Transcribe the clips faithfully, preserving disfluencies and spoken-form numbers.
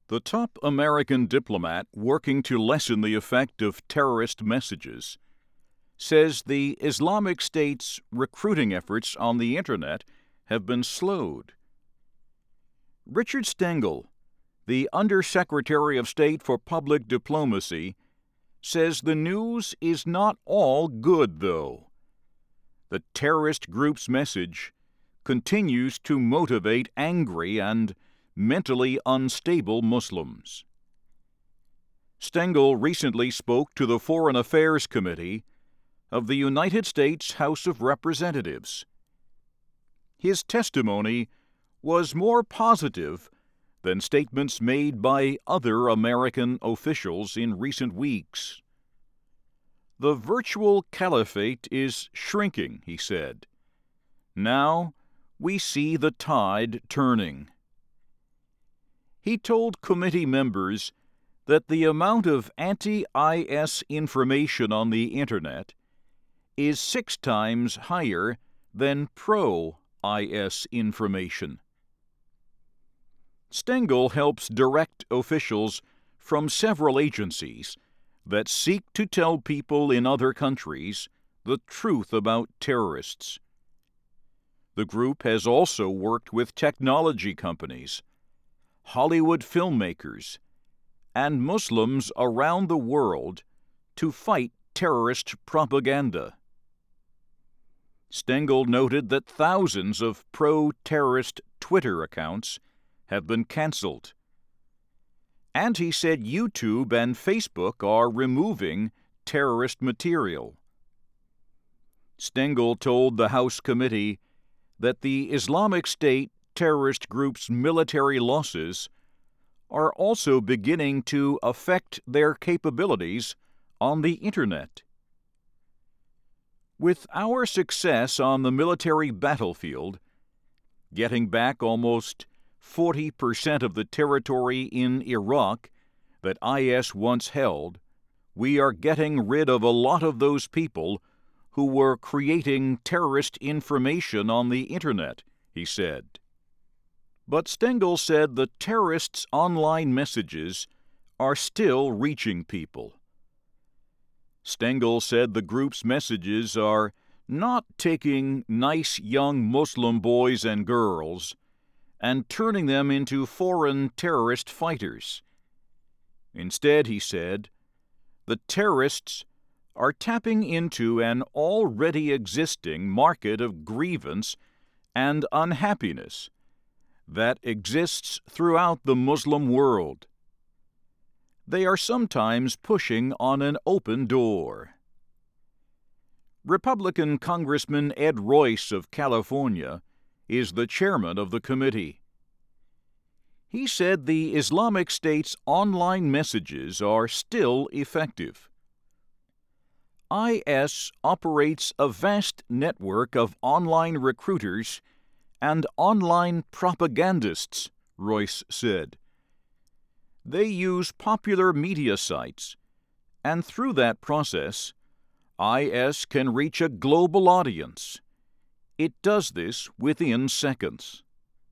The top American diplomat working to lessen the effect of terrorist messages says the Islamic State's recruiting efforts on the Internet have been slowed. Richard Stengel, the Undersecretary of State for Public Diplomacy, says the news is not all good, though. The terrorist group's message continues to motivate angry and mentally unstable Muslims. Stengel recently spoke to the Foreign Affairs Committee of the United States House of Representatives. His testimony was more positive than statements made by other American officials in recent weeks. The virtual caliphate is shrinking, he said. Now we see the tide turning. He told committee members that the amount of anti-I S information on the Internet is six times higher than pro-I S information. Stengel helps direct officials from several agencies that seek to tell people in other countries the truth about terrorists. The group has also worked with technology companies, Hollywood filmmakers, and Muslims around the world to fight terrorist propaganda. Stengel noted that thousands of pro-terrorist Twitter accounts have been canceled. And he said YouTube and Facebook are removing terrorist material. Stengel told the House committee that the Islamic State terrorist group's military losses are also beginning to affect their capabilities on the Internet. With our success on the military battlefield, getting back almost forty percent of the territory in Iraq that I S once held, we are getting rid of a lot of those people who were creating terrorist information on the Internet, he said. But Stengel said the terrorists' online messages are still reaching people. Stengel said the group's messages are not taking nice young Muslim boys and girls and turning them into foreign terrorist fighters. Instead, he said, the terrorists are tapping into an already existing market of grievance and unhappiness that exists throughout the Muslim world. They are sometimes pushing on an open door. Republican Congressman Ed Royce of California is the chairman of the committee. He said the Islamic State's online messages are still effective. I S operates a vast network of online recruiters and online propagandists, Royce said. They use popular media sites, and through that process, I S can reach a global audience. It does this within seconds.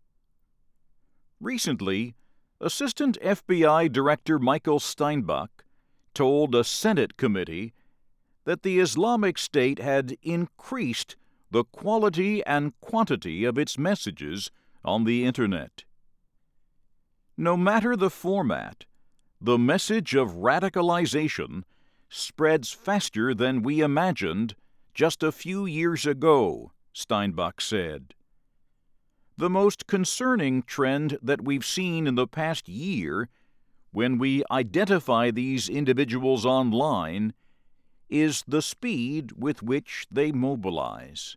Recently, Assistant F B I Director Michael Steinbach told a Senate committee that the Islamic State had increased the quality and quantity of its messages on the Internet. No matter the format, the message of radicalization spreads faster than we imagined just a few years ago, Steinbach said. The most concerning trend that we've seen in the past year when we identify these individuals online is the speed with which they mobilize.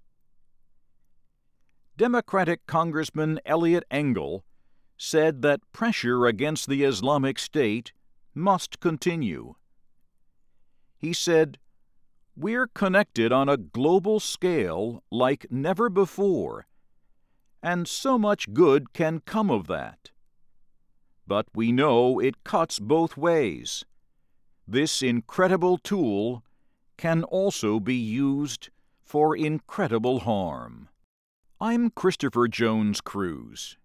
Democratic Congressman Eliot Engel said that pressure against the Islamic State must continue. He said, "We're connected on a global scale like never before, and so much good can come of that. But we know it cuts both ways. This incredible tool can also be used for incredible harm." I'm Christopher Jones Cruise.